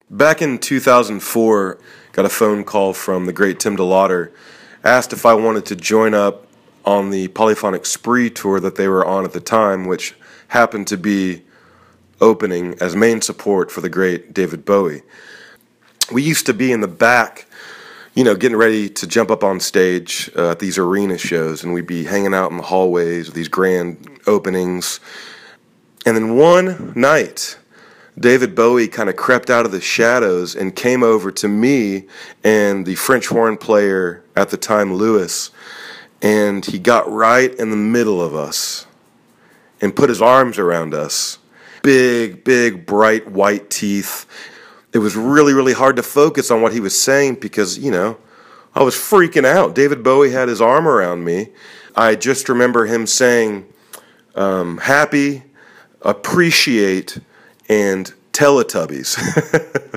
Back in 2004, got a phone call from the great Tim DeLauder, asked if I wanted to join up on the Polyphonic Spree tour that they were on at the time, which happened to be opening as main support for the great David Bowie. We used to be in the back, getting ready to jump up on stage at these arena shows, and we'd be hanging out in the hallways of these grand openings. And then one night, David Bowie kind of crept out of the shadows and came over to me and the French horn player at the time, Louis, and he got right in the middle of us and put his arms around us. Big, bright white teeth. It was really, really hard to focus on what he was saying because, I was freaking out. David Bowie had his arm around me. I just remember him saying, happy, appreciate, and Teletubbies.